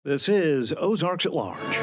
This is Ozarks at Large.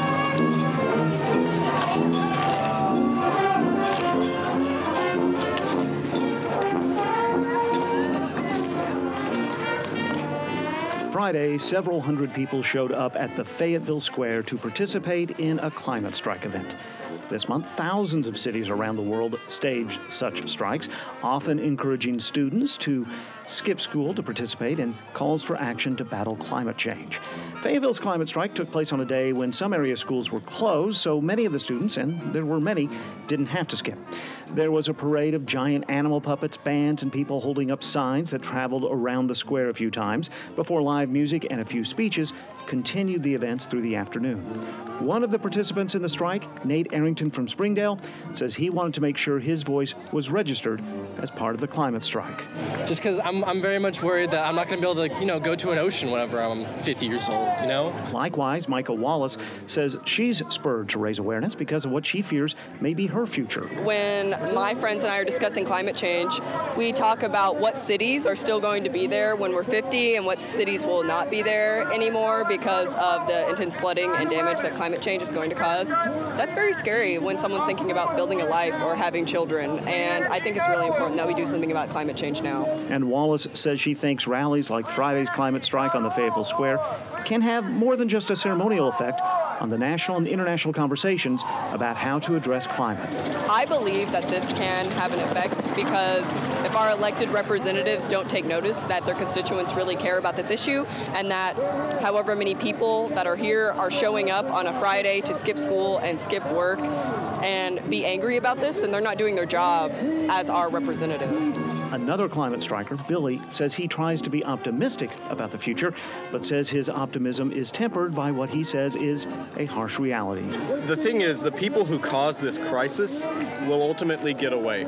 Friday, several hundred people showed up at the Fayetteville Square to participate in a climate strike event. This month, thousands of cities around the world staged such strikes, often encouraging students to skip school to participate in calls for action to battle climate change. Fayetteville's climate strike took place on a day when some area schools were closed, so many of the students, and there were many, didn't have to skip. There was a parade of giant animal puppets, bands, and people holding up signs that traveled around the square a few times before live music and a few speeches continued the events through the afternoon. One of the participants in the strike, Nate Arrington from Springdale, says he wanted to make sure his voice was registered as part of the climate strike. Just because I'm very much worried that I'm not going to be able to, go to an ocean whenever I'm 50 years old, Likewise, Micah Wallace says she's spurred to raise awareness because of what she fears may be her future. When my friends and I are discussing climate change, we talk about what cities are still going to be there when we're 50 and what cities will not be there anymore because of the intense flooding and damage that climate change is going to cause. That's very scary when someone's thinking about building a life or having children, and I think it's really important that we do something about climate change now. And Wallace says she thinks rallies like Friday's climate strike on the Fayetteville Square can have more than just a ceremonial effect on the national and international conversations about how to address climate. I believe that this can have an effect because if our elected representatives don't take notice that their constituents really care about this issue and that however many people that are here are showing up on a Friday to skip school and skip work and be angry about this, then they're not doing their job as our representative. Another climate striker, Billy, says he tries to be optimistic about the future, but says his optimism is tempered by what he says is a harsh reality. The thing is, the people who cause this crisis will ultimately get away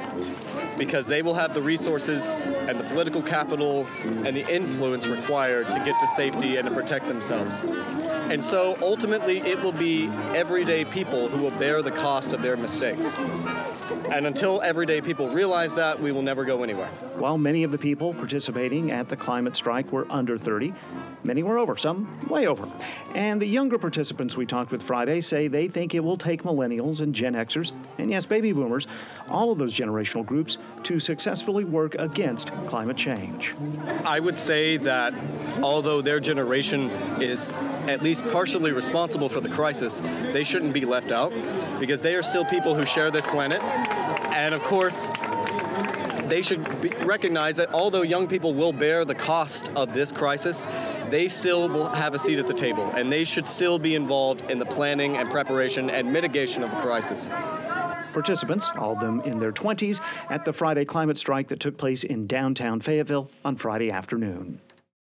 because they will have the resources and the political capital and the influence required to get to safety and to protect themselves. And so ultimately it will be everyday people who will bear the cost of their mistakes. And until everyday people realize that, we will never go anywhere. While many of the people participating at the climate strike were under 30, many were over, some way over. And the younger participants we talked with Friday say they think it will take millennials and Gen Xers, and yes, baby boomers, all of those generational groups to successfully work against climate change. I would say that although their generation is at least partially responsible for the crisis, they shouldn't be left out because they are still people who share this planet. And of course, they should recognize that although young people will bear the cost of this crisis, they still will have a seat at the table, and they should still be involved in the planning and preparation and mitigation of the crisis. Participants, all of them in their 20s, at the Friday climate strike that took place in downtown Fayetteville on Friday afternoon.